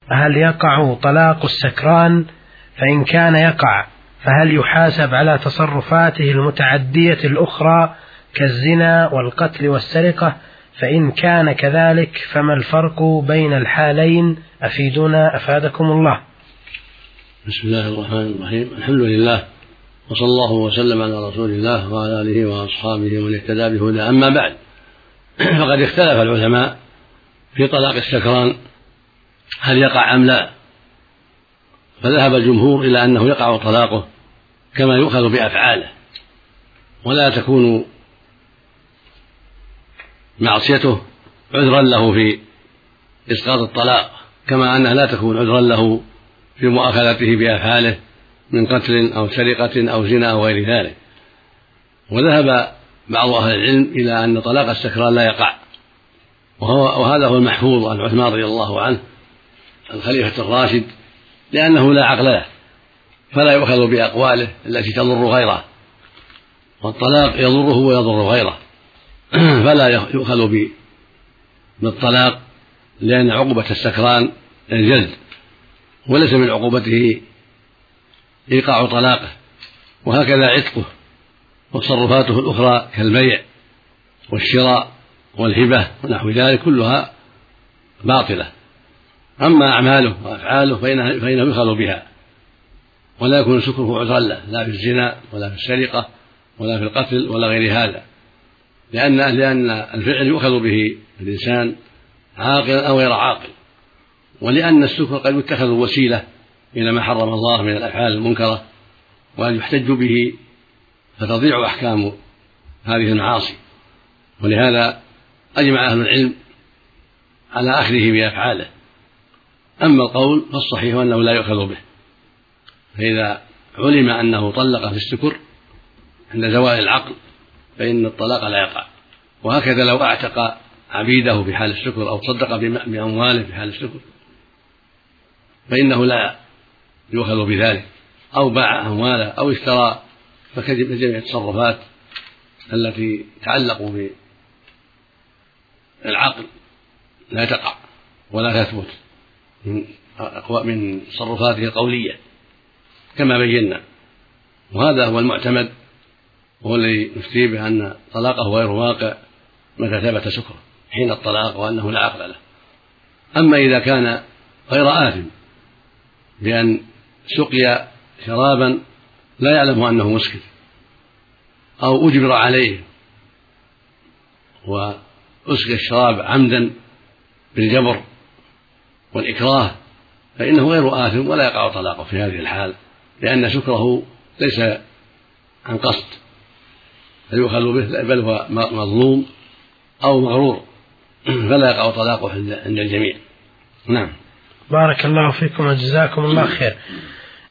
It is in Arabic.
هل يقع طلاق السكران؟ فإن كان يقع فهل يحاسب على تصرفاته المتعدية الأخرى كالزنا والقتل والسرقة؟ فإن كان كذلك فما الفرق بين الحالين؟ أفيدونا أفادكم الله. بسم الله الرحمن الرحيم. الحمد لله، وصلى الله وسلم على رسول الله وعلى آله وأصحابه ومن اهتدى بهداه. أما بعد، فقد اختلف العلماء في طلاق السكران هل يقع أم لا، فذهب الجمهور إلى أنه يقع طلاقه كما يؤخذ بأفعاله، ولا تكون معصيته عذرا له في إسقاط الطلاق، كما أنها لا تكون عذرا له في مؤاخذته بأفعاله من قتل أو سرقة أو زنا أو غير ذلك. وذهب بعض أهل العلم إلى أن طلاق السكران لا يقع، وهذا هو المحفوظ عن عثمان رضي الله عنه الخليفة الراشد، لأنه لا عقل له فلا يؤخذ بأقواله التي تضر غيره، والطلاق يضره ويضر غيره، فلا يؤخذ بالطلاق، لأن عقوبة السكران الجلد، وليس من عقوبته إيقاع طلاقه. وهكذا عتقه وتصرفاته الأخرى كالبيع والشراء والهبة ونحو ذلك كلها باطلة. أما أعماله وأفعاله فإنه يؤخذ بها، ولا يكون سكره عذرا له، لا في الزنا ولا في السرقة ولا في القتل ولا غير هذا، لأن الفعل يؤخذ به الإنسان عاقلا أو غير عاقل، ولأن السكر قد يتخذ وسيلة إلى ما حرم الله من الأفعال المنكرة، وأن يحتج به فتضيع أحكام هذه المعاصي. ولهذا أجمع أهل العلم على أخذه بأفعاله. أما القول فالصحيح أنه لا يؤخذ به، فإذا علم أنه طلق في السكر عند زوال العقل فإن الطلاق لا يقع. وهكذا لو أعتق عبيده في حال السكر أو تصدق بأمواله في حال السكر فإنه لا يؤخذ بذلك، أو باع أمواله أو اشترى، فجميع التصرفات التي تعلق بالعقل لا تقع ولا تثبت من تصرفاته القولية كما بينا. وهذا هو المعتمد، وهو الذي نفتي به أن طلاقه غير واقع متى ثبت سكره حين الطلاق وأنه لا عقل له. أما إذا كان غير آثم بأن سقي شرابا لا يعلم أنه مسكر، أو أجبر عليه وأسقي الشراب عمدا بالجبر والإكراه، فإنه غير آثم ولا يقع طلاقه في هذه الحال، لأن سكره ليس عن قصد فيؤخذ به، بل هو مظلوم أو مغرور، فلا يقع طلاقه عند الجميع. نعم. بارك الله فيكم وجزاكم الله خير.